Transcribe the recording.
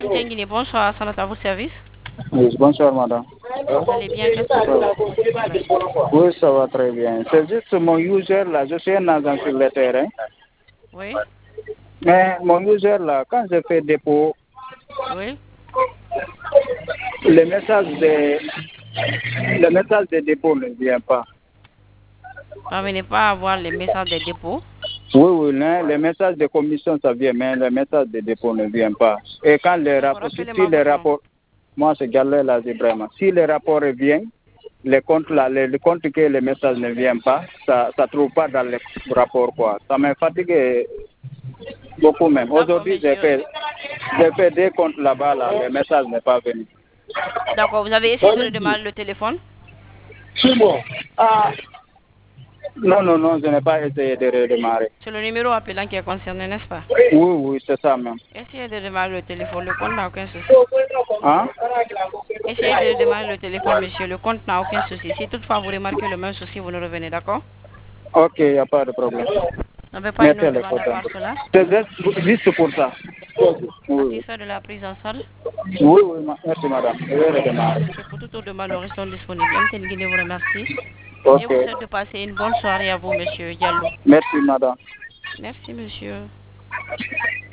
Tenguini, bonsoir, Salat à votre service. Oui, bonsoir madame. Vous allez bien? Qu'est-ce que je peux vous aider, s'il vous plaît? Oui, ça va très bien. C'est juste mon user là, je suis un agent sur le terrain. Oui, Mais mon user là, quand je fais dépôt, oui. le message de dépôt ne vient pas. Parvenez pas à avoir les messages des dépôts. Oui, oui, le message de commission ça vient, mais le message de dépôt ne vient pas. Et quand les D'accord, rapports, si rappelez-moi les votre nom. rapports, moi c'est Galé là, vraiment. Si les rapports reviennent, les comptes là, les comptes que le message ne vient pas, ça ne trouve pas dans les rapports quoi. Ça m'a fatigué beaucoup même. D'accord, Aujourd'hui, monsieur. j'ai fait des comptes là-bas, là, le message n'est pas venu. D'accord, vous avez essayé de redémarrer le téléphone? C'est bon. Ah, non, non, non, je n'ai pas essayé de redémarrer. C'est le numéro appelant qui est concerné, n'est-ce pas? Oui, oui, c'est ça même. Essayez de redémarrer le téléphone, le compte n'a aucun souci. Hein? Essayez de redémarrer le téléphone, monsieur, le compte n'a aucun souci. Si toutefois vous remarquez le même souci, vous nous revenez, d'accord? Ok, il n'y a pas de problème. Vous n'avez pas une Mettez autre le demande à photos. part cela? C'est juste pour ça. Oui, oui. Satisfait de la prise en charge? Oui, oui, merci madame. Je vais redémarrer. Ok, pour toute autre demande, nous restons disponibles. MTN Guinée vous remercie. Et Ok. vous souhaite de passer une bonne soirée à vous, monsieur Diallo. Merci madame. Merci, monsieur.